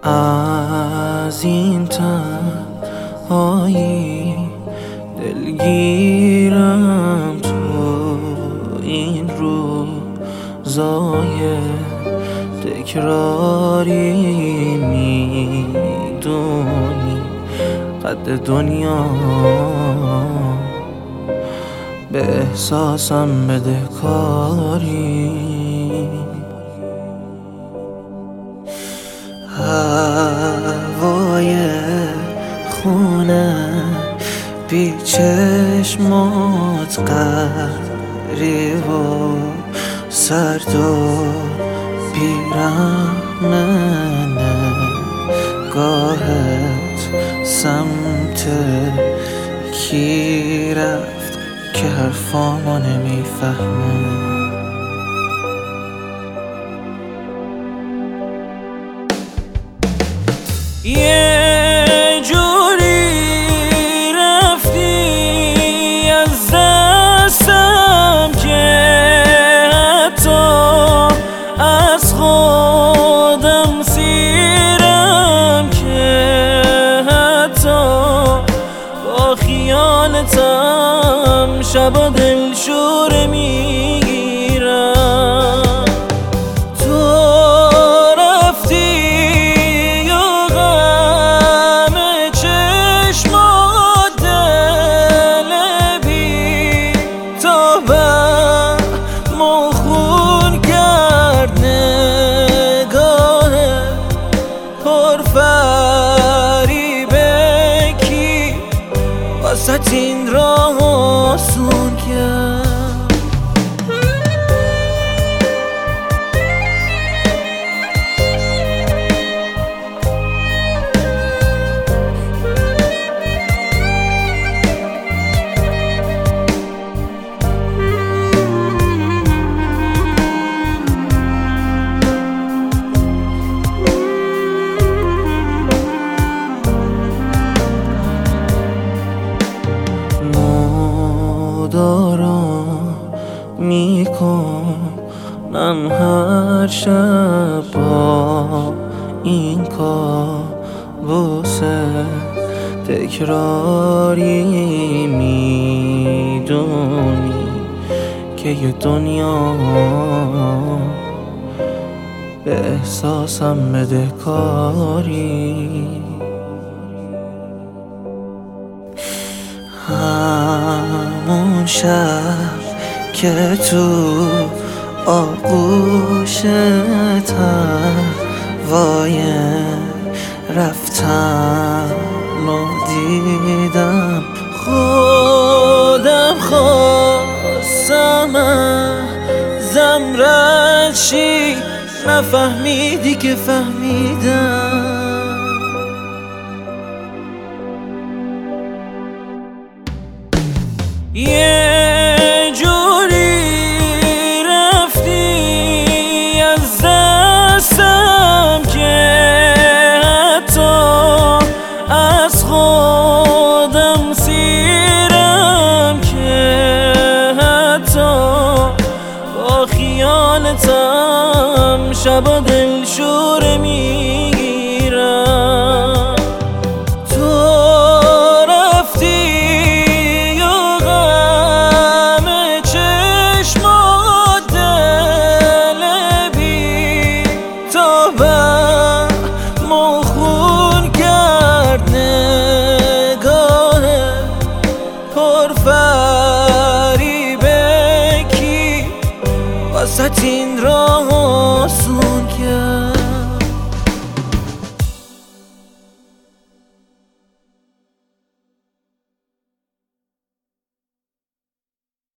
از این تنهایی دلگیرم تو این روزای تکراری میدونی قد دنیا به احساسم بدهکاری. هوای خونه بی چشمات غریب و سرد و بیرحم نگاهت سمت کی رفت که حرفامو نمیفهمه. یه جوری رفتی از دستم که حتی از خودم سیرم، که حتی با خیالتم شبا دلشوره میگیرم. واسه این راه آسون کرد. دارم میکنم هر شب با این کابوس تکراری، میدونی که یه دنیا به احساسم بدهکاری. همون شب که تو آغوشت هوای رفتن و دیدم، خودم خواستم ازم رد شی، نفهمیدی که فهمیدم. یه جوری رفتی از دستم که حتی از خودم سیرم، که حتی با خیالتم شبا دلشوره میگیرم. واسه این راه آسون